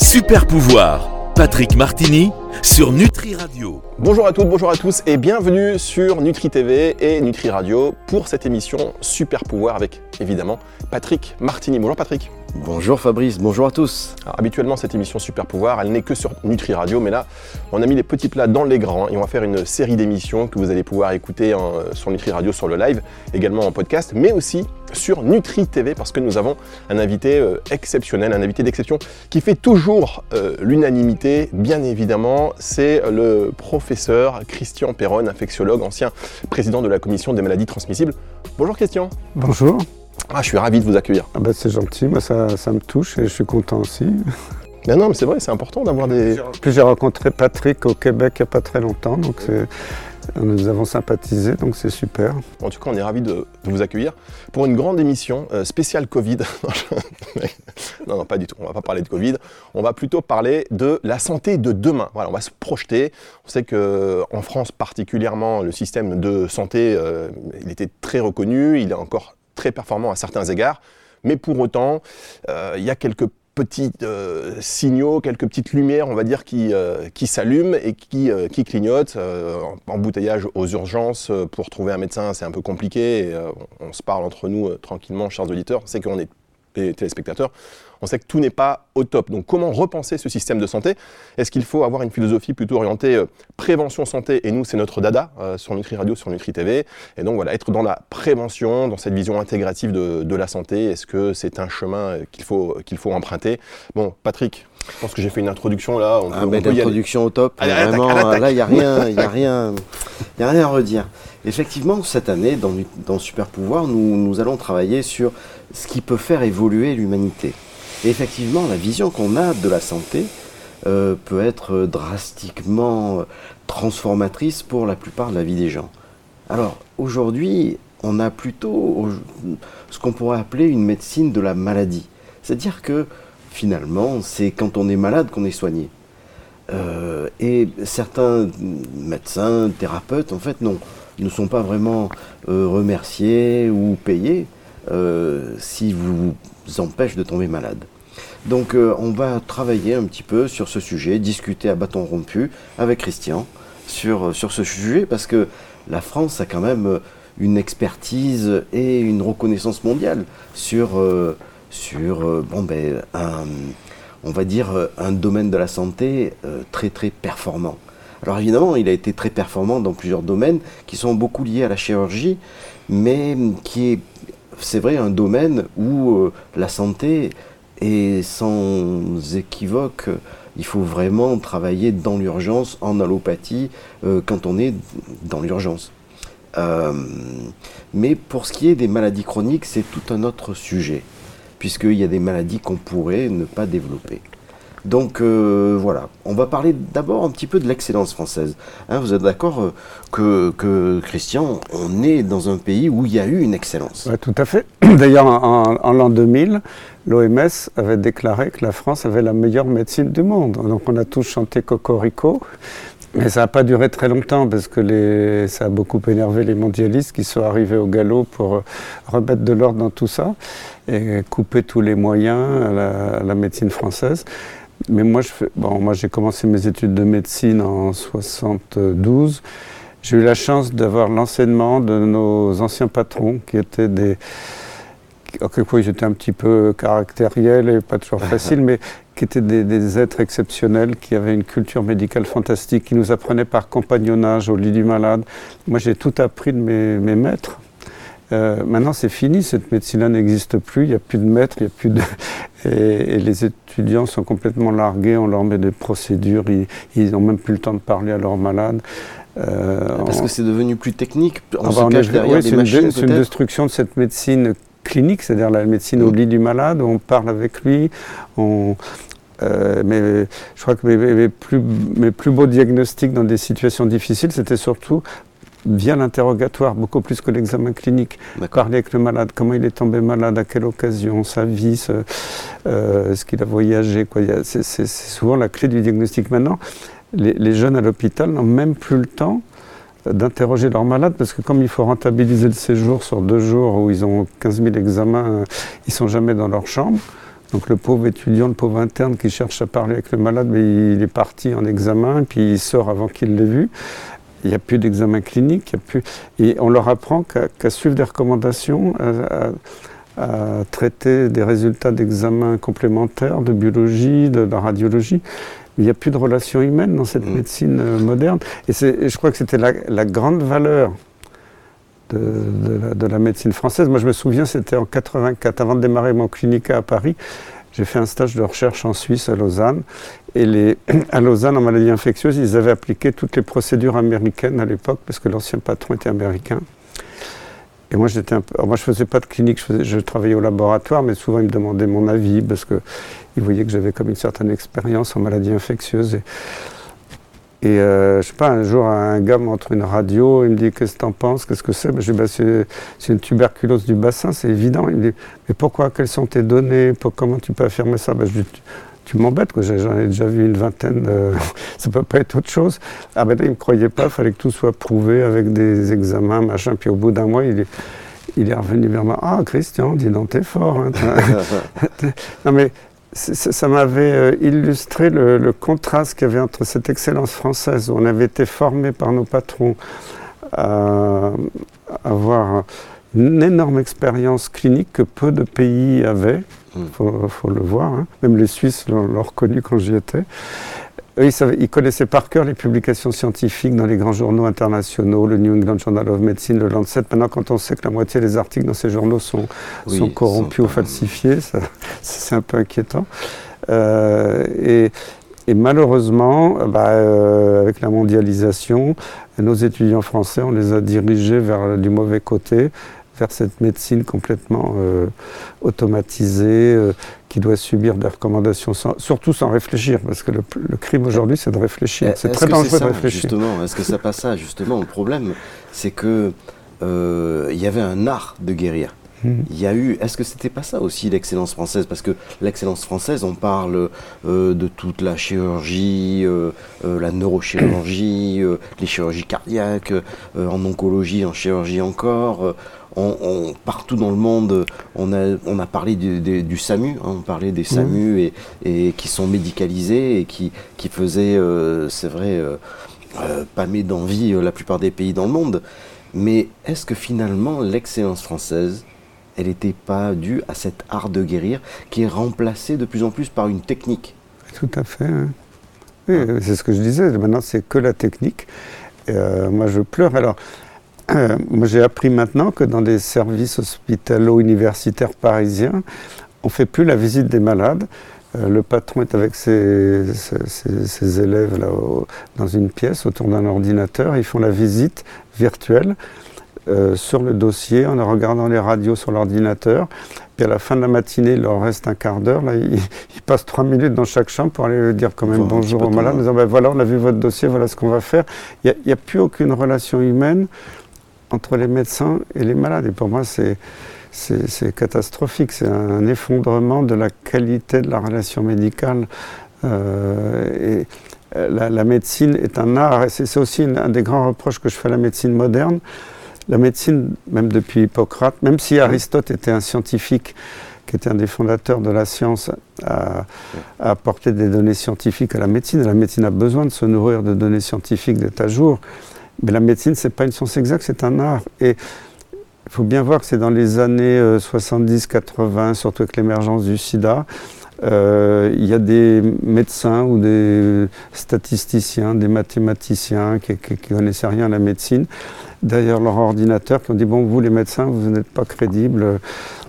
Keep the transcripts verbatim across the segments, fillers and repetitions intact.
Super pouvoir, Patrick Martini sur Nutri Radio. Bonjour à toutes, bonjour à tous et bienvenue sur Nutri T V et Nutri Radio pour cette émission Super pouvoir avec évidemment Patrick Martini. Bonjour Patrick. Bonjour Fabrice, bonjour à tous. Alors, habituellement cette émission Super pouvoir elle n'est que sur Nutri Radio, mais là on a mis les petits plats dans les grands et on va faire une série d'émissions que vous allez pouvoir écouter en, sur Nutri Radio sur le live, également en podcast, mais aussi sur Nutri T V parce que nous avons un invité euh, exceptionnel, un invité d'exception qui fait toujours euh, l'unanimité, bien évidemment, c'est le professeur Christian Perronne, infectiologue, ancien président de la commission des maladies transmissibles. Bonjour Christian. Bonjour. Ah, je suis ravi de vous accueillir. Ah bah c'est gentil, moi ça, ça me touche et je suis content aussi. Mais non, mais c'est vrai, c'est important d'avoir des... Puis j'ai rencontré Patrick au Québec il n'y a pas très longtemps, donc c'est... nous avons sympathisé, donc c'est super. En tout cas, on est ravis de, de vous accueillir pour une grande émission euh, spéciale Covid. non, non, pas du tout, on ne va pas parler de Covid. On va plutôt parler de la santé de demain. Voilà, on va se projeter. On sait qu'en France particulièrement, le système de santé, euh, il était très reconnu, il est encore très performant à certains égards. Mais pour autant, euh, il y a quelques petits euh, signaux, quelques petites lumières, on va dire, qui, euh, qui s'allument et qui, euh, qui clignotent. Euh, embouteillage aux urgences, euh, pour trouver un médecin, c'est un peu compliqué. Et, euh, on, on se parle entre nous euh, tranquillement, chers auditeurs. On sait qu'on est les téléspectateurs. On sait que tout n'est pas au top. Donc comment repenser ce système de santé ? Est-ce qu'il faut avoir une philosophie plutôt orientée euh, prévention santé ? Et nous, c'est notre dada euh, sur Nutri Radio, sur Nutri T V. Et donc voilà, être dans la prévention, dans cette vision intégrative de, de la santé. Est-ce que c'est un chemin qu'il faut, qu'il faut emprunter ? Bon, Patrick, je pense que j'ai fait une introduction là. On peut, ah, mais l'introduction au top. Allez, vraiment, attaque, attaque. Là, il n'y a rien, il y a rien, il y a rien à redire. Effectivement, cette année, dans, dans Super Pouvoir, nous, nous allons travailler sur ce qui peut faire évoluer l'humanité. Et effectivement, la vision qu'on a de la santé euh, peut être drastiquement transformatrice pour la plupart de la vie des gens. Alors, aujourd'hui, on a plutôt ce qu'on pourrait appeler une médecine de la maladie. C'est-à-dire que, finalement, c'est quand on est malade qu'on est soigné. Euh, et certains médecins, thérapeutes, en fait, non, ne sont pas vraiment euh, remerciés ou payés euh, si vous vous empêche de tomber malade. Donc euh, on va travailler un petit peu sur ce sujet, discuter à bâton rompu avec Christian sur, sur ce sujet, parce que la France a quand même une expertise et une reconnaissance mondiale sur, euh, sur euh, bon, ben, un, on va dire un domaine de la santé euh, très très performant. Alors évidemment, il a été très performant dans plusieurs domaines qui sont beaucoup liés à la chirurgie, mais qui est, c'est vrai, un domaine où euh, la santé est sans équivoque. Il faut vraiment travailler dans l'urgence, en allopathie, euh, quand on est dans l'urgence. Euh, mais pour ce qui est des maladies chroniques, c'est tout un autre sujet, puisqu'il y a des maladies qu'on pourrait ne pas développer. Donc euh, voilà, on va parler d'abord un petit peu de l'excellence française. Hein, vous êtes d'accord euh, que, que, Christian, on est dans un pays où il y a eu une excellence. Oui, tout à fait. D'ailleurs, en, en l'an deux mille, l'O M S avait déclaré que la France avait la meilleure médecine du monde. Donc on a tous chanté Cocorico, mais ça n'a pas duré très longtemps parce que les, ça a beaucoup énervé les mondialistes qui sont arrivés au galop pour remettre de l'ordre dans tout ça et couper tous les moyens à la, à la médecine française. Mais moi, je fais, bon, moi, j'ai commencé mes études de médecine en soixante-douze. J'ai eu la chance d'avoir l'enseignement de nos anciens patrons qui étaient des... Quelquefois, ils étaient un petit peu caractériels et pas toujours faciles, mais qui étaient des, des êtres exceptionnels, qui avaient une culture médicale fantastique, qui nous apprenaient par compagnonnage au lit du malade. Moi, j'ai tout appris de mes, mes maîtres. Euh, maintenant, c'est fini, cette médecine-là n'existe plus, il n'y a plus de maîtres, il n'y a plus de... Et, et les étudiants sont complètement largués, on leur met des procédures, ils n'ont même plus le temps de parler à leurs malades. Euh, Parce on... que c'est devenu plus technique, on ah se bah, cache derrière oui, des c'est machines, une, c'est une destruction de cette médecine clinique, c'est-à-dire la médecine mmh. au lit du malade, où on parle avec lui, on... Euh, mais je crois que mes, mes, plus, mes plus beaux diagnostics dans des situations difficiles, c'était surtout via l'interrogatoire, beaucoup plus que l'examen clinique. D'accord. Parler avec le malade, comment il est tombé malade, à quelle occasion, sa vie, ce, euh, ce qu'il a voyagé. Quoi. Il y a, c'est, c'est, c'est souvent la clé du diagnostic. Maintenant, les, les jeunes à l'hôpital n'ont même plus le temps d'interroger leurs malades, parce que comme il faut rentabiliser le séjour sur deux jours où ils ont quinze mille examens, ils ne sont jamais dans leur chambre. Donc le pauvre étudiant, le pauvre interne qui cherche à parler avec le malade, mais il est parti en examen, puis il sort avant qu'il l'ait vu. Il n'y a plus d'examen clinique, il y a plus... et on leur apprend qu'à, qu'à suivre des recommandations, à, à, à traiter des résultats d'examens complémentaires, de biologie, de, de radiologie. Il n'y a plus de relations humaines dans cette mmh. médecine euh, moderne. Et, c'est, et je crois que c'était la, la grande valeur de, de, la, de la médecine française. Moi, je me souviens, c'était en quatre-vingt-quatre, avant de démarrer mon clinica à Paris. J'ai fait un stage de recherche en Suisse, à Lausanne. Et les, à Lausanne, en maladie infectieuse, ils avaient appliqué toutes les procédures américaines à l'époque, parce que l'ancien patron était américain. Et moi, j'étais un peu, alors moi, je ne faisais pas de clinique, je, faisais, je travaillais au laboratoire, mais souvent, ils me demandaient mon avis, parce qu'ils voyaient que j'avais comme une certaine expérience en maladie infectieuse. Et, et euh, je ne sais pas, un jour, un gars montre une radio, il me dit « Qu'est-ce que tu en penses? Qu'est-ce que c'est ?» Ben, je dis bah, « c'est, c'est une tuberculose du bassin, c'est évident. » Il me dit « Mais pourquoi? Quelles sont tes données? Pour, comment tu peux affirmer ça ?» ben, Je dis « Tu m'embêtes, quoi. J'en ai déjà vu une vingtaine, euh, ça ne peut pas être autre chose. » Ah ben là, il ne me croyait pas, il fallait que tout soit prouvé avec des examens, machin. Puis au bout d'un mois, il est, il est revenu vers moi. « Ah, Christian, dis donc, t'es fort. Hein, » Non mais... ça m'avait euh, illustré le, le contraste qu'il y avait entre cette excellence française où on avait été formé par nos patrons à, à avoir une énorme expérience clinique que peu de pays avaient, il faut, faut le voir, hein. Même les Suisses l'ont, l'ont reconnu quand j'y étais. Eux, ils, savaient, ils connaissaient par cœur les publications scientifiques dans les grands journaux internationaux, le New England Journal of Medicine, le Lancet. Maintenant, quand on sait que la moitié des articles dans ces journaux sont, oui, sont corrompus ou falsifiés, ça, c'est un peu inquiétant. Euh, et, et malheureusement, bah, euh, avec la mondialisation, nos étudiants français, on les a dirigés vers du mauvais côté, vers cette médecine complètement euh, automatisée, euh, qui doit subir des recommandations, sans, surtout sans réfléchir, parce que le, le crime aujourd'hui, c'est de réfléchir. C'est est-ce très dangereux c'est ça, de réfléchir. Justement, est-ce que ça passe ça, justement? Le problème, c'est que euh, il y avait un art de guérir. Mmh. Il y a eu, est-ce que c'était pas ça aussi l'excellence française? Parce que l'excellence française, on parle euh, de toute la chirurgie, euh, euh, la neurochirurgie, euh, les chirurgies cardiaques, euh, en oncologie, en chirurgie encore. Euh, On, on, partout dans le monde, on a, on a parlé du, du, du SAMU, hein, on parlait des SAMU mmh. et, et qui sont médicalisés et qui, qui faisaient, euh, c'est vrai, euh, euh, pâmer d'envie euh, la plupart des pays dans le monde. Mais est-ce que finalement l'excellence française, elle n'était pas due à cet art de guérir qui est remplacé de plus en plus par une technique? Tout à fait. Hein. Oui, ah. C'est ce que je disais. Maintenant, c'est que la technique. Euh, moi, je pleure. Alors, Euh, moi, j'ai appris maintenant que dans des services hospitalo-universitaires parisiens, on ne fait plus la visite des malades. Euh, le patron est avec ses, ses, ses élèves là, au, dans une pièce autour d'un ordinateur. Ils font la visite virtuelle euh, sur le dossier en regardant les radios sur l'ordinateur. Puis à la fin de la matinée, il leur reste un quart d'heure. Là, ils, ils passent trois minutes dans chaque chambre pour aller dire quand même bon, bonjour aux malades, en disant ben, voilà, on a vu votre dossier, voilà ce qu'on va faire. Il n'y a, a plus aucune relation humaine entre les médecins et les malades. Et pour moi, c'est, c'est, c'est catastrophique. C'est un effondrement de la qualité de la relation médicale. Euh, et la, la médecine est un art. Et c'est, c'est aussi une, un des grands reproches que je fais à la médecine moderne. La médecine, même depuis Hippocrate, même si Aristote était un scientifique, qui était un des fondateurs de la science, a, a apporté des données scientifiques à la médecine. Et la médecine a besoin de se nourrir de données scientifiques d'être à jour. Mais la médecine, ce n'est pas une science exacte, c'est un art. Et il faut bien voir que c'est dans les années euh, soixante-dix quatre-vingts, surtout avec l'émergence du sida, euh, il y a des médecins ou des statisticiens, des mathématiciens qui ne connaissaient rien à la médecine, derrière leur ordinateur, qui ont dit « Bon, vous les médecins, vous n'êtes pas crédibles,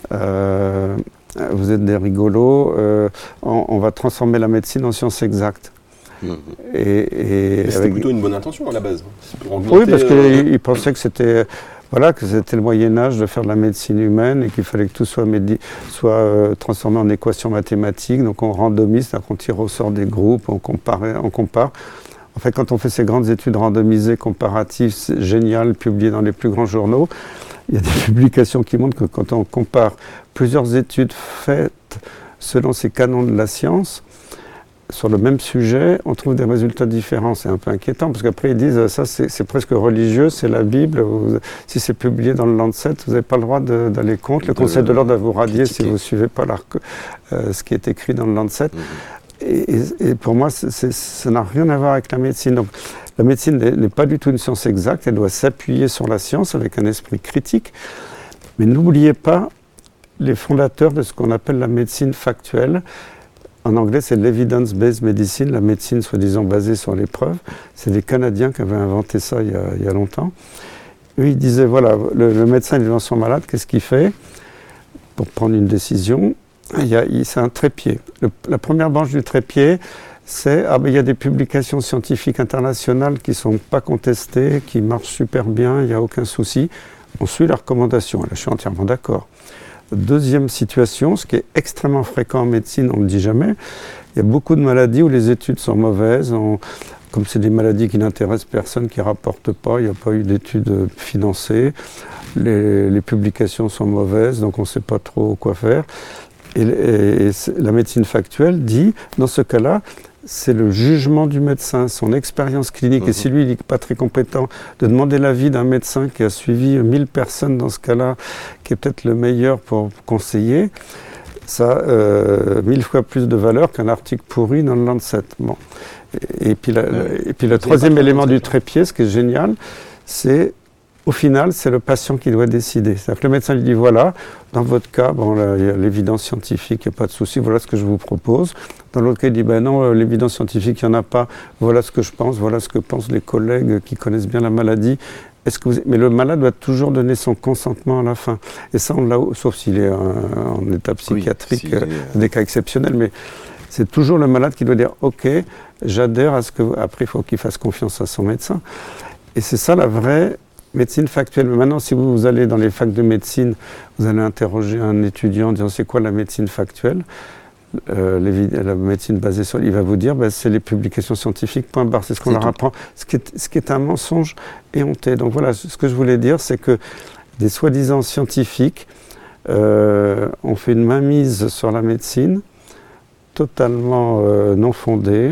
euh, vous êtes des rigolos, euh, on, on va transformer la médecine en science exacte. » Mmh. Et, et c'était avec... plutôt une bonne intention à la base. Oui, parce qu'ils euh... pensaient que c'était, voilà, que c'était le Moyen-Âge de faire de la médecine humaine et qu'il fallait que tout soit, médi... soit euh, transformé en équations mathématiques. Donc on randomise, c'est-à-dire qu'on tire au sort des groupes, on compare, on compare. En fait, quand on fait ces grandes études randomisées, comparatives, géniales, publiées dans les plus grands journaux, il y a des publications qui montrent que quand on compare plusieurs études faites selon ces canons de la science, sur le même sujet, on trouve des résultats différents. C'est un peu inquiétant, parce qu'après ils disent ça c'est, c'est presque religieux, c'est la Bible. Vous, si c'est publié dans le Lancet, vous n'avez pas le droit de, d'aller contre. Le de Conseil de l'ordre va vous radier critiquer. Si vous ne suivez pas euh, ce qui est écrit dans le Lancet. Mmh. Et, et, et pour moi, c'est, c'est, ça n'a rien à voir avec la médecine. Donc, la médecine n'est, n'est pas du tout une science exacte, elle doit s'appuyer sur la science avec un esprit critique. Mais n'oubliez pas les fondateurs de ce qu'on appelle la médecine factuelle. En anglais, c'est l'evidence-based medicine, la médecine soi-disant basée sur les preuves. C'est des Canadiens qui avaient inventé ça il y a, il y a longtemps. Eux, ils disaient, voilà, le, le médecin il est dans son malade, qu'est-ce qu'il fait pour prendre une décision? il y a, il, C'est un trépied. Le, la première branche du trépied, c'est, ah ben, il y a des publications scientifiques internationales qui ne sont pas contestées, qui marchent super bien, il n'y a aucun souci. On suit la recommandation, là je suis entièrement d'accord. Deuxième situation, ce qui est extrêmement fréquent en médecine, on ne le dit jamais, il y a beaucoup de maladies où les études sont mauvaises, on, comme c'est des maladies qui n'intéressent personne, qui ne rapportent pas, il n'y a pas eu d'études financées, les, les publications sont mauvaises, donc on ne sait pas trop quoi faire. Et, et, et la médecine factuelle dit, dans ce cas-là, c'est le jugement du médecin, son expérience clinique, mmh. et si lui il n'est pas très compétent, de demander l'avis d'un médecin qui a suivi mille personnes dans ce cas-là, qui est peut-être le meilleur pour conseiller, ça a euh, mille fois plus de valeur qu'un article pourri dans le Lancet. Bon. Et, et puis, la, ouais. et puis le troisième élément du trépied, ce qui est génial, c'est au final, c'est le patient qui doit décider. C'est-à-dire que le médecin lui dit, voilà, dans votre cas, bon, là, il y a l'évidence scientifique, il n'y a pas de souci, voilà ce que je vous propose. Dans l'autre cas, il dit, ben non, l'évidence scientifique, il n'y en a pas, voilà ce que je pense, voilà ce que pensent les collègues qui connaissent bien la maladie. Est-ce que vous... Mais le malade doit toujours donner son consentement à la fin. Et ça, on l'a, sauf s'il est en, en état psychiatrique, oui, si euh, euh... des cas exceptionnels, mais c'est toujours le malade qui doit dire, ok, j'adhère à ce que... Après, il faut qu'il fasse confiance à son médecin. Et c'est ça la vraie médecine factuelle. Mais maintenant, si vous, vous allez dans les facs de médecine, vous allez interroger un étudiant en disant c'est quoi la médecine factuelle, euh, les, la médecine basée sur... Il va vous dire ben, c'est les publications scientifiques, point barre, c'est ce qu'on c'est leur tout. apprend. Ce qui, est, ce qui est un mensonge éhonté. Donc voilà, ce que je voulais dire, c'est que des soi-disant scientifiques euh, ont fait une mainmise sur la médecine, totalement euh, non fondée,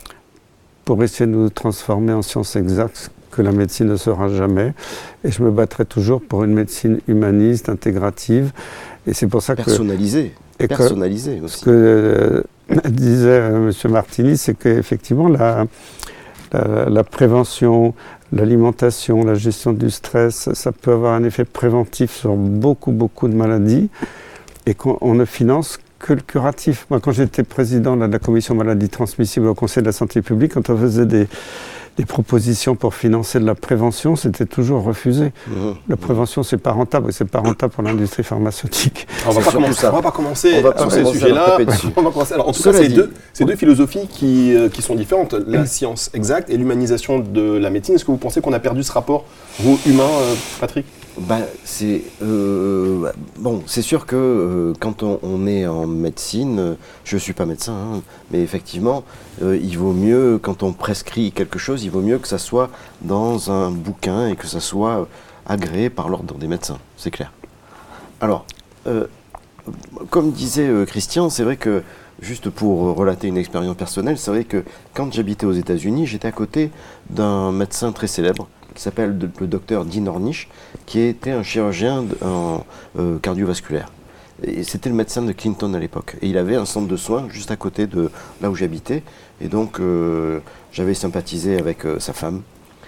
pour essayer de nous transformer en science exacte, que la médecine ne sera jamais. Et je me battrai toujours pour une médecine humaniste, intégrative. Et c'est pour ça que... Personnalisée. Et Personnalisée que, aussi. Ce que euh, disait euh, M. Martini, c'est qu'effectivement, la, la, la prévention, l'alimentation, la gestion du stress, ça peut avoir un effet préventif sur beaucoup, beaucoup de maladies. Et qu'on on ne finance que le curatif. Moi, quand j'étais président de la commission maladies transmissibles au Conseil de la santé publique, quand on faisait des... des propositions pour financer de la prévention, c'était toujours refusé. Mmh. La prévention, c'est pas rentable, et c'est pas rentable pour l'industrie pharmaceutique. On va, pas commencer, on va pas commencer on va pas sur ces sujets-là. On va commencer. Alors, en tout Cela cas, c'est deux, c'est deux philosophies qui, euh, qui sont différentes. La mmh. science exacte et l'humanisation de la médecine. Est-ce que vous pensez qu'on a perdu ce rapport, vous, humain, euh, Patrick ? Ben, c'est euh, bon, c'est sûr que euh, quand on, on est en médecine, euh, je suis pas médecin, hein, mais effectivement, euh, il vaut mieux quand on prescrit quelque chose, il vaut mieux que ça soit dans un bouquin et que ça soit agréé par l'ordre des médecins, c'est clair. Alors, euh, comme disait euh, Christian, c'est vrai que juste pour relater une expérience personnelle, c'est vrai que quand j'habitais aux États-Unis, j'étais à côté d'un médecin très célèbre, qui s'appelle le docteur Dean Ornish, qui était un chirurgien en, euh, cardiovasculaire. Et c'était le médecin de Clinton à l'époque. Et il avait un centre de soins juste à côté de là où j'habitais. Et donc, euh, j'avais sympathisé avec euh, sa femme.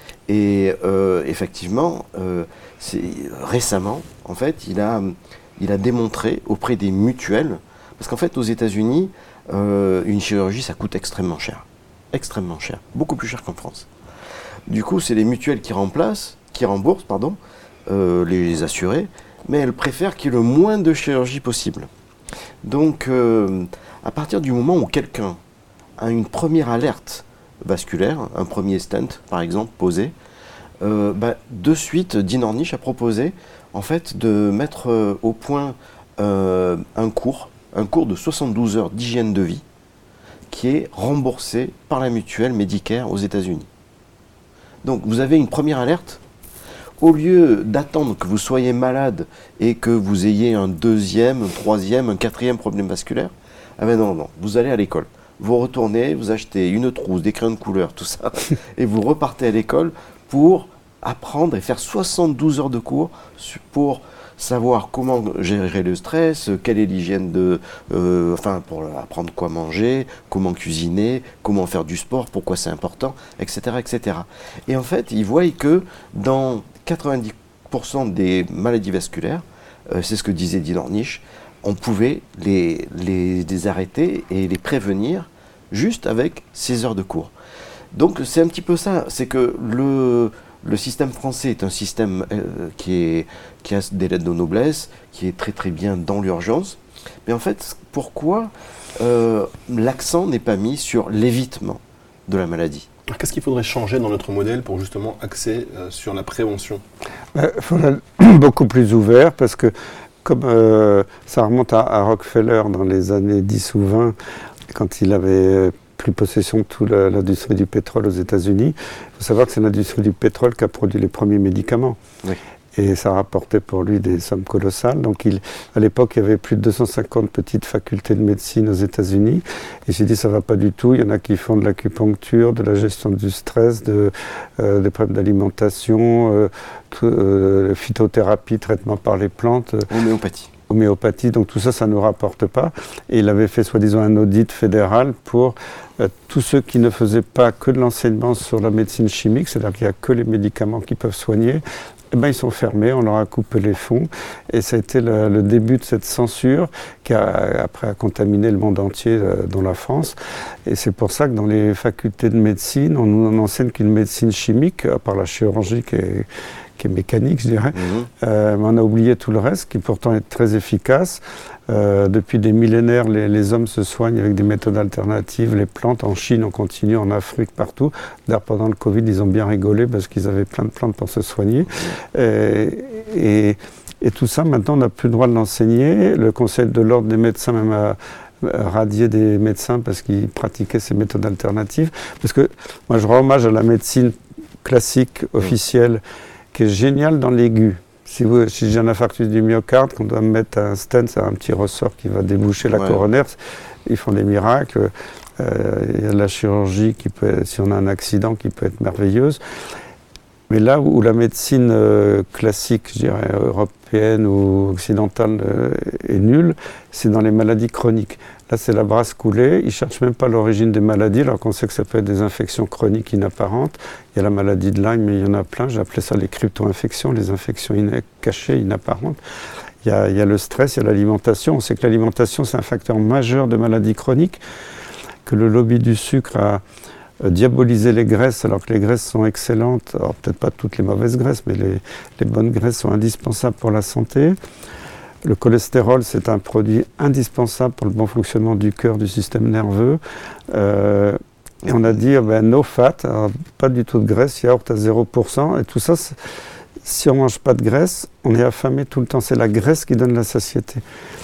Et euh, effectivement, euh, c'est, récemment, en fait, il a, il a démontré auprès des mutuelles, parce qu'en fait, aux États-Unis, euh, une chirurgie, ça coûte extrêmement cher. Extrêmement cher. Beaucoup plus cher qu'en France. Du coup, c'est les mutuelles qui remplacent, qui remboursent, pardon, euh, les assurés, mais elles préfèrent qu'il y ait le moins de chirurgie possible. Donc, euh, à partir du moment où quelqu'un a une première alerte vasculaire, un premier stent, par exemple, posé, euh, bah, de suite, Dean Ornish a proposé, en fait, de mettre euh, au point euh, un cours, un cours de soixante-douze heures d'hygiène de vie, qui est remboursé par la mutuelle Medicare aux États-Unis. Donc vous avez une première alerte, au lieu d'attendre que vous soyez malade et que vous ayez un deuxième, un troisième, un quatrième problème vasculaire, ah ben non, non, vous allez à l'école. vous retournez, vous achetez une trousse, des crayons de couleur, tout ça, et vous repartez à l'école pour apprendre et faire soixante-douze heures de cours pour savoir comment gérer le stress, quelle est l'hygiène de... Euh, enfin, pour apprendre quoi manger, comment cuisiner, comment faire du sport, pourquoi c'est important, et cetera, et cetera. Et en fait, ils voient que dans quatre-vingt-dix pour cent des maladies vasculaires, euh, c'est ce que disait Dean Ornish, on pouvait les, les, les arrêter et les prévenir juste avec ces heures de cours. Donc c'est un petit peu ça, c'est que le... Le système français est un système euh, qui, est, qui a des lettres de noblesse, qui est très très bien dans l'urgence. Mais en fait, pourquoi euh, l'accent n'est pas mis sur l'évitement de la maladie ? Qu'est-ce qu'il faudrait changer dans notre modèle pour justement axer euh, sur la prévention ? Il faudrait beaucoup plus ouvert parce que comme euh, ça remonte à, à Rockefeller dans les années dix ou vingt, quand il avait pris possession de toute l'industrie du pétrole aux États-Unis. Il faut savoir que c'est l'industrie du pétrole qui a produit les premiers médicaments. Oui. Et ça rapportait pour lui des sommes colossales. Donc il, à l'époque, il y avait plus de deux cent cinquante petites facultés de médecine aux États-Unis. Et il s'est dit, ça ne va pas du tout. Il y en a qui font de l'acupuncture, de la gestion du stress, de, euh, des problèmes d'alimentation, euh, euh, phytothérapie, traitement par les plantes. Homéopathie. Homéopathie, donc tout ça, ça ne nous rapporte pas. Et il avait fait soi-disant un audit fédéral pour euh, tous ceux qui ne faisaient pas que de l'enseignement sur la médecine chimique, c'est-à-dire qu'il n'y a que les médicaments qui peuvent soigner. Eh ben, ils sont fermés, on leur a coupé les fonds. Et ça a été le, le début de cette censure qui a, après, a contaminé le monde entier, euh, dont la France. Et c'est pour ça que dans les facultés de médecine, on n'enseigne qu'une médecine chimique, à part la chirurgie qui est, qui est mécanique, je dirais. Mmh. Euh, mais on a oublié tout le reste, qui pourtant est très efficace. Euh, depuis des millénaires, les, les hommes se soignent avec des méthodes alternatives. Les plantes, en Chine, on continue, en Afrique, partout. D'ailleurs, pendant le Covid, ils ont bien rigolé parce qu'ils avaient plein de plantes pour se soigner. Et, et, et tout ça, maintenant, on n'a plus le droit de l'enseigner. Le Conseil de l'ordre des médecins même a radié des médecins parce qu'ils pratiquaient ces méthodes alternatives. Parce que moi, je rends hommage à la médecine classique, officielle, qui est géniale dans l'aigu. Si, vous, si j'ai un infarctus du myocarde, qu'on doit me mettre un stent, c'est un petit ressort qui va déboucher la ouais. coronaire, ils font des miracles. Euh, il y a de la chirurgie, qui peut, si on a un accident, qui peut être merveilleuse. Mais là où la médecine euh, classique, je dirais, européenne ou occidentale euh, est nulle, c'est dans les maladies chroniques. Là, c'est la brasse coulée. Ils ne cherchent même pas l'origine des maladies, alors qu'on sait que ça peut être des infections chroniques inapparentes. Il y a la maladie de Lyme, mais il y en a plein. J'appelais ça les crypto-infections, les infections ina- cachées, inapparentes. Il y, a, il y a le stress, il y a l'alimentation. On sait que l'alimentation, c'est un facteur majeur de maladies chroniques, que le lobby du sucre a euh, diabolisé les graisses, alors que les graisses sont excellentes. Alors, peut-être pas toutes les mauvaises graisses, mais les, les bonnes graisses sont indispensables pour la santé. Le cholestérol, c'est un produit indispensable pour le bon fonctionnement du cœur, du système nerveux. Euh, et on a dit, ben, no fat, alors, pas du tout de graisse, yaourt à zéro pour cent. Et tout ça, si on ne mange pas de graisse, on est affamé tout le temps. C'est la graisse qui donne la satiété.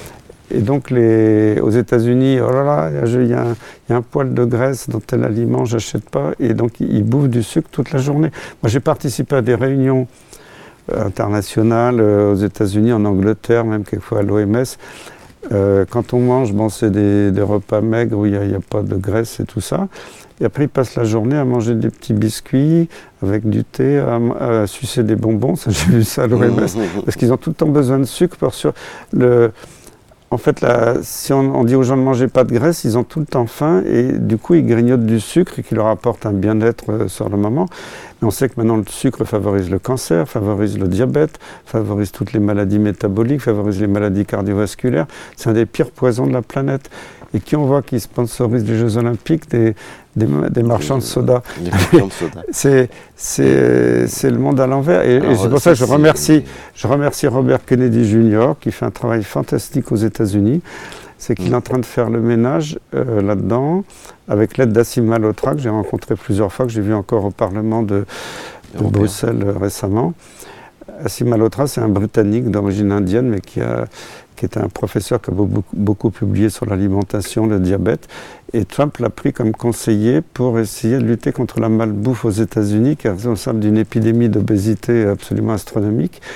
Et donc, les, aux États-Unis, oh là là, il y, y a un poil de graisse dans tel aliment, je n'achète pas. Et donc, ils bouffent du sucre toute la journée. Moi, j'ai participé à des réunions internationales euh, aux États-Unis, en Angleterre, même quelquefois à l'O M S. Euh, quand on mange, bon, c'est des, des repas maigres où il n'y a, a pas de graisse et tout ça. Et après, ils passent la journée à manger des petits biscuits avec du thé, à, à sucer des bonbons. Ça, j'ai vu ça à l'O M S. Parce qu'ils ont tout le temps besoin de sucre pour sur le... En fait, là, si on, on dit aux gens de ne manger pas de graisse, ils ont tout le temps faim et du coup, ils grignotent du sucre qui leur apporte un bien-être euh, sur le moment. Mais on sait que maintenant, le sucre favorise le cancer, favorise le diabète, favorise toutes les maladies métaboliques, favorise les maladies cardiovasculaires. C'est un des pires poisons de la planète. Et qui on voit qui sponsorise les Jeux Olympiques, des, des, des marchands de soda. Des marchands de soda. c'est, c'est, c'est le monde à l'envers. Et, et c'est pour ça que je remercie, je remercie Robert Kennedy junior qui fait un travail fantastique aux États-Unis. C'est qu'il est en train de faire le ménage euh, là-dedans, avec l'aide d'Hassim Malhotra, que j'ai rencontré plusieurs fois, que j'ai vu encore au Parlement de, de Bruxelles euh, récemment. Hashim Malhotra, c'est un Britannique d'origine indienne, mais qui, a, qui était un professeur qui a beaucoup, beaucoup publié sur l'alimentation, le diabète. Et Trump l'a pris comme conseiller pour essayer de lutter contre la malbouffe aux États-Unis, qui est responsable d'une épidémie d'obésité absolument astronomique.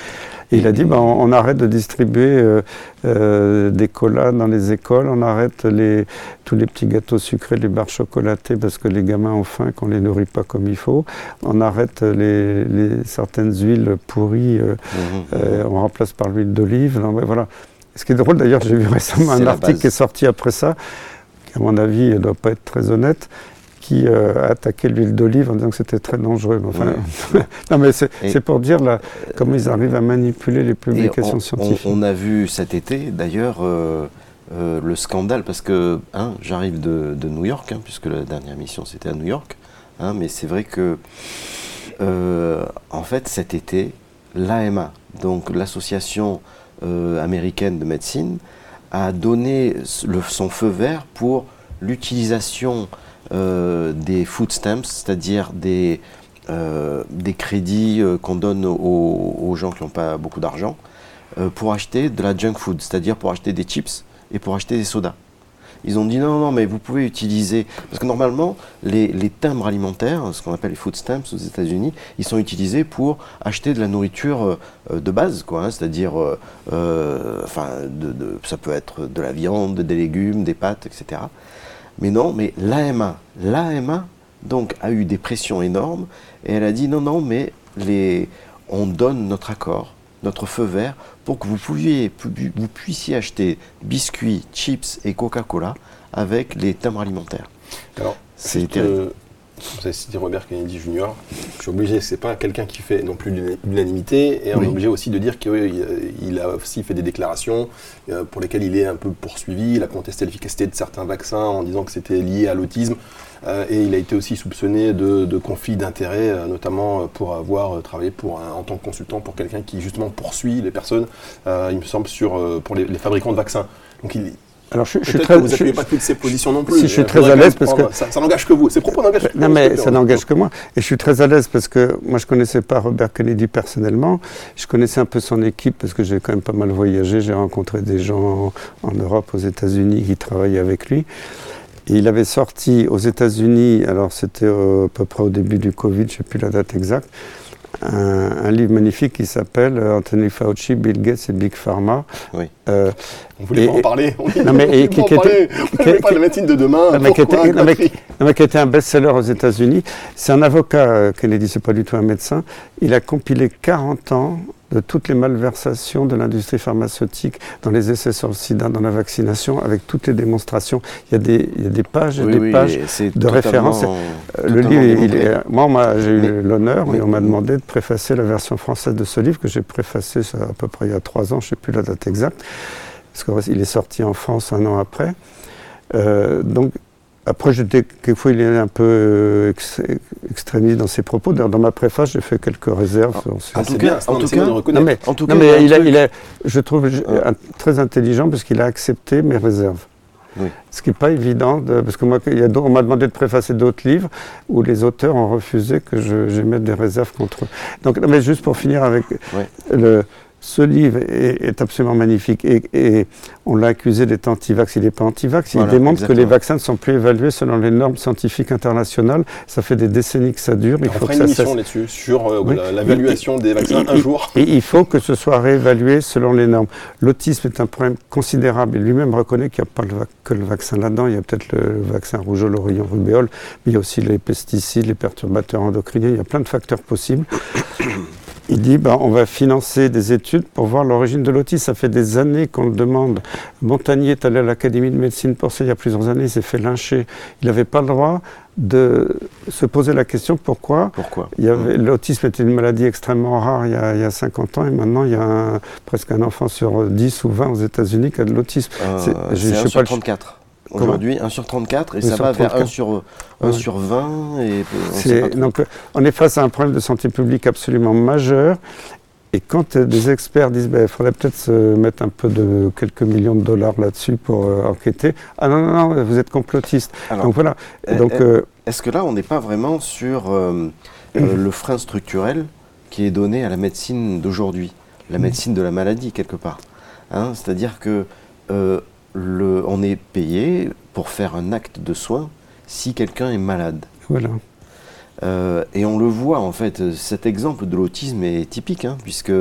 Et il a dit, bah, on, on arrête de distribuer euh, euh, des colas dans les écoles, on arrête les, tous les petits gâteaux sucrés, les barres chocolatées parce que les gamins ont faim, qu'on ne les nourrit pas comme il faut. On arrête les, les, certaines huiles pourries, euh, mmh, euh, on remplace par l'huile d'olive. Non, mais voilà. Ce qui est drôle d'ailleurs, j'ai vu récemment un article qui est sorti après ça, qui à mon avis ne doit pas être très honnête, qui euh, a attaqué l'huile d'olive en disant que c'était très dangereux. Enfin, oui. Non mais c'est, c'est pour dire là, comment ils arrivent à manipuler les publications on, scientifiques. On, on a vu cet été d'ailleurs euh, euh, le scandale, parce que hein, j'arrive de, de New York, hein, puisque la dernière mission c'était à New York, hein, mais c'est vrai que euh, en fait cet été, l'A M A, donc l'association euh, américaine de médecine, a donné le, son feu vert pour l'utilisation euh, des food stamps, c'est-à-dire des, euh, des crédits euh, qu'on donne aux, aux gens qui n'ont pas beaucoup d'argent, euh, pour acheter de la junk food, c'est-à-dire pour acheter des chips et pour acheter des sodas. Ils ont dit non, non, mais vous pouvez utiliser... Parce que normalement, les, les timbres alimentaires, ce qu'on appelle les food stamps aux États-Unis, ils sont utilisés pour acheter de la nourriture euh, de base, quoi, hein, c'est-à-dire, euh, euh, enfin, de, de, ça peut être de la viande, des légumes, des pâtes, et cetera. Mais non, mais l'A M A, l'A M A donc, a eu des pressions énormes et elle a dit non, non, mais les, on donne notre accord, notre feu vert, pour que vous, pouviez, vous puissiez acheter biscuits, chips et Coca-Cola avec les timbres alimentaires. Alors, c'est juste, terrible. Euh, vous avez cité Robert Kennedy junior Je suis obligé, c'est pas quelqu'un qui fait non plus l'unanimité, et on oui. est obligé aussi de dire qu'il il a aussi fait des déclarations euh, pour lesquelles il est un peu poursuivi. Il a contesté l'efficacité de certains vaccins en disant que c'était lié à l'autisme. Euh, et il a été aussi soupçonné de, de conflits d'intérêts, euh, notamment pour avoir euh, travaillé pour un, en tant que consultant pour quelqu'un qui justement poursuit les personnes, euh, il me semble, sur, euh, pour les, les fabricants de vaccins. Donc il, Alors je, je suis très, que vous n'appuyez pas toutes ces positions non plus. Si je suis très à l'aise parce que ça, ça n'engage que vous. Ces propos n'engagent que vous. Non mais ça n'engage que moi. Et je suis très à l'aise parce que moi je connaissais pas Robert Kennedy personnellement. Je connaissais un peu son équipe parce que j'ai quand même pas mal voyagé. J'ai rencontré des gens en Europe, aux États-Unis qui travaillaient avec lui. Et il avait sorti aux États-Unis, alors c'était euh, à peu près au début du Covid, je ne sais plus la date exacte, un, un livre magnifique qui s'appelle Anthony Fauci, Bill Gates et Big Pharma. Oui. Euh, on voulait et, pas en parler. On non mais et, qui, qui était, on ne pas de la médecine de demain. Non mais, qui était, non, mais, non, mais qui était un best-seller aux États-Unis. C'est un avocat, Kennedy, c'est pas du tout un médecin. Il a compilé quarante ans de toutes les malversations de l'industrie pharmaceutique dans les essais sur le sida, dans la vaccination, avec toutes les démonstrations. Il y a des, il y a des pages et oui, des oui, pages de référence. Le livre, il est, moi, moi j'ai eu mais, l'honneur, mais, et on m'a demandé de préfacer la version française de ce livre, que j'ai préfacé ça, à peu près il y a trois ans, je ne sais plus la date exacte, parce qu'il est sorti en France un an après. Euh, donc, après, j'étais, quelquefois, il est un peu ex, extrémiste dans ses propos. D'ailleurs, dans ma préface, j'ai fait quelques réserves. Ah, c'est bien, en tout cas, non, mais, en tout non, cas, mais il, a, il est, je trouve, euh. très intelligent parce qu'il a accepté mes réserves. Oui. Ce qui n'est pas évident, de, parce que moi, il y a on m'a demandé de préfacer d'autres livres où les auteurs ont refusé que je, j'émette des réserves contre eux. Donc, non, mais juste pour finir avec oui. le... Ce livre est, est absolument magnifique et, et on l'a accusé d'être anti-vax. Il n'est pas anti-vax, voilà, il démontre exactement. que les vaccins ne sont plus évalués selon les normes scientifiques internationales. Ça fait des décennies que ça dure. Il faut on fera une émission là-dessus, sur euh, oui. l'évaluation des vaccins et, un jour. Et, et il faut que ce soit réévalué selon les normes. L'autisme est un problème considérable. Il lui-même reconnaît qu'il n'y a pas le va- que le vaccin là-dedans. Il y a peut-être le vaccin rougeole, oreillon, rubéole, mais il y a aussi les pesticides, les perturbateurs endocriniens. Il y a plein de facteurs possibles. Il dit, bah, on va financer des études pour voir l'origine de l'autisme. Ça fait des années qu'on le demande. Montagnier est allé à l'Académie de médecine pour ça il y a plusieurs années, il s'est fait lyncher. Il n'avait pas le droit de se poser la question pourquoi. Pourquoi il y avait, mmh. L'autisme était une maladie extrêmement rare il y a, il y a cinquante ans et maintenant il y a un, presque un enfant sur dix ou vingt aux États-Unis qui a de l'autisme. Euh, c'est je, c'est je un sur trente-quatre. Aujourd'hui, un sur trente-quatre, et ça va vers un sur vingt. Et c'est, donc, on est face à un problème de santé publique absolument majeur. Et quand euh, des experts disent ben, il faudrait peut-être se mettre un peu de quelques millions de dollars là-dessus pour euh, enquêter, ah non, non, non, vous êtes complotiste. Alors, donc voilà. Euh, donc, euh, est-ce que là, on n'est pas vraiment sur euh, euh, le frein structurel qui est donné à la médecine d'aujourd'hui, la médecine de la maladie, quelque part, hein, c'est-à-dire que euh, Le, on est payé pour faire un acte de soin si quelqu'un est malade. Voilà. Euh, et on le voit, en fait, cet exemple de l'autisme est typique, hein, puisque,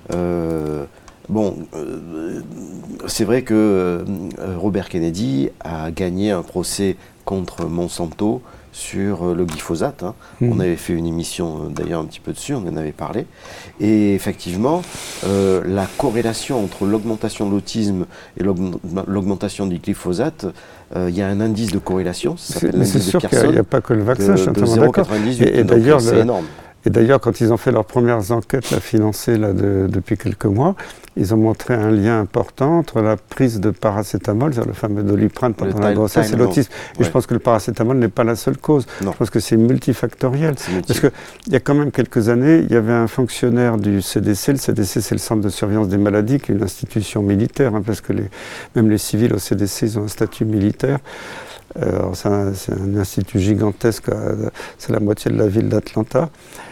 euh, bon, euh, c'est vrai que euh, Robert Kennedy a gagné un procès contre Monsanto sur euh, le glyphosate. Hein. Mmh. On avait fait une émission, euh, d'ailleurs, un petit peu dessus, on en avait parlé. Et effectivement, euh, la corrélation entre l'augmentation de l'autisme et l'augmentation du glyphosate, il euh, y a un indice de corrélation, ça s'appelle l'indice de Pearson. C'est sûr qu'il n'y a, a pas que le vaccin, de, je suis entièrement d'accord. Et, et d'ailleurs, c'est énorme. Et d'ailleurs, quand ils ont fait leurs premières enquêtes là, financées là, de, depuis quelques mois, ils ont montré un lien important entre la prise de paracétamol, c'est-à-dire le fameux Doliprane pendant la grossesse, et l'autisme. Et ouais. je pense que le paracétamol n'est pas la seule cause. Non. Je pense que c'est multifactoriel. Multi. Parce qu'il y a quand même quelques années, il y avait un fonctionnaire du C D C. Le C D C, c'est le Centre de surveillance des maladies, qui est une institution militaire, hein, parce que les, même les civils au C D C, ils ont un statut militaire. Euh, c'est, un, c'est un institut gigantesque, c'est la moitié de la ville d'Atlanta.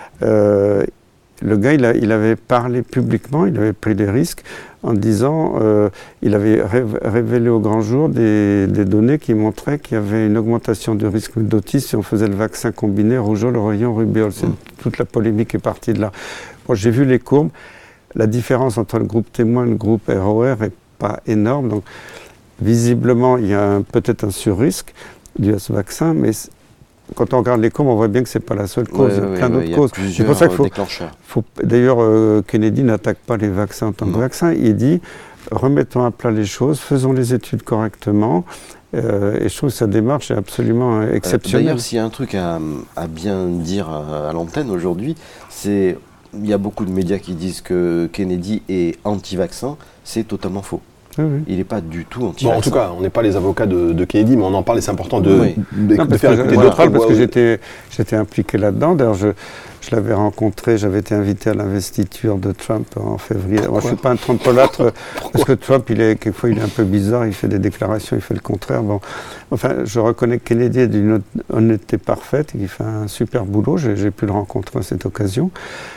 Euh, le gars, il, a, il avait parlé publiquement, il avait pris des risques en disant, euh, il avait ré- révélé au grand jour des, des données qui montraient qu'il y avait une augmentation du risque d'autisme si on faisait le vaccin combiné rougeole, oreillon, rubéole. C'est, mmh. Toute la polémique est partie de là. Bon, j'ai vu les courbes. La différence entre le groupe témoin et le groupe R O R n'est pas énorme. Donc, visiblement, il y a un, peut-être un surrisque dû à ce vaccin, mais quand on regarde les courbes, on voit bien que ce n'est pas la seule cause, ouais, il y a ouais, plein ouais, d'autres causes. C'est pour ça qu'il faut, faut d'ailleurs, euh, Kennedy n'attaque pas les vaccins en tant que vaccin. Il dit, remettons à plat les choses, faisons les études correctement. Euh, et je trouve que sa démarche est absolument euh, exceptionnelle. D'ailleurs, s'il y a un truc à, à bien dire à, à l'antenne aujourd'hui, c'est il y a beaucoup de médias qui disent que Kennedy est anti-vaccin. C'est totalement faux. Oui, oui. Il n'est pas du tout anti-vaccin. Bon, en tout cas, on n'est pas les avocats de, de Kennedy, mais on en parle et c'est important de, oui. de, non, de faire écouter d'autres. Parce voix, que oui. j'étais, j'étais impliqué là-dedans. D'ailleurs, je, je l'avais rencontré, j'avais été invité à l'investiture de Trump en février. Moi, je ne suis pas un trumpolâtre, parce que Trump, il est, quelquefois, il est un peu bizarre, il fait des déclarations, il fait le contraire. Bon. Enfin, je reconnais que Kennedy est d'une honnêteté parfaite, il fait un super boulot, j'ai, j'ai pu le rencontrer à cette occasion.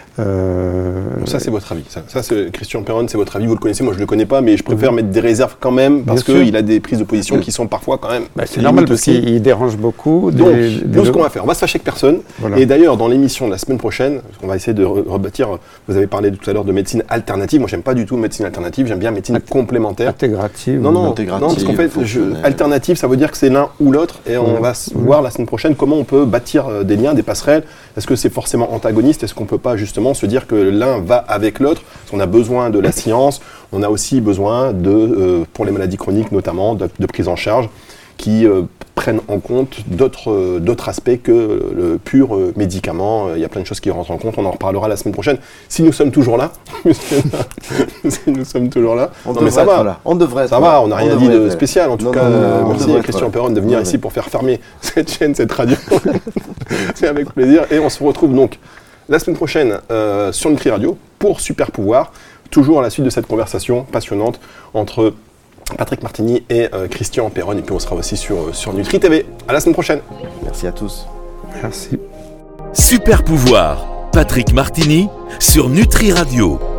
Euh... Donc ça c'est votre avis, ça, ça c'est Christian Perron, c'est votre avis, vous le connaissez, moi je le connais pas, mais je préfère oui. mettre des réserves quand même parce qu'il a des prises de position oui. qui sont parfois quand même. Bah, c'est normal parce aussi. qu'il dérange beaucoup. Donc, des, des nous ce qu'on va faire, on va se fâcher avec personne. Voilà. Et d'ailleurs dans l'émission de la semaine prochaine, on va essayer de rebâtir. Vous avez parlé tout à l'heure de médecine alternative. Moi j'aime pas du tout médecine alternative, j'aime bien médecine At- complémentaire. Intégrative. Non non, intégrative, non parce qu'en fait je, alternative ça veut dire que c'est l'un ou l'autre et on mmh. va mmh. voir la semaine prochaine comment on peut bâtir des liens, des passerelles. Est-ce que c'est forcément antagoniste? Est-ce qu'on peut pas justement se dire que l'un va avec l'autre, parce qu'on a besoin de la science, on a aussi besoin de, euh, pour les maladies chroniques notamment, de, de prise en charge qui euh, prennent en compte d'autres, euh, d'autres aspects que le pur euh, médicament. Il y a plein de choses qui rentrent en compte, on en reparlera la semaine prochaine. Si nous sommes toujours là, si nous sommes toujours là, on non mais ça va, là. on devrait ça va, on n'a rien dit de spécial. En tout non, cas, non, non, merci à Christian Perron de venir ici pour faire fermer cette chaîne, cette radio. C'est avec plaisir. Et on se retrouve donc la semaine prochaine euh, sur Nutri Radio pour Super Pouvoir, toujours à la suite de cette conversation passionnante entre Patrick Martini et euh, Christian Perron. Et puis on sera aussi sur, euh, sur Nutri T V. À la semaine prochaine. Merci à tous. Merci. Super Pouvoir, Patrick Martini sur Nutri Radio.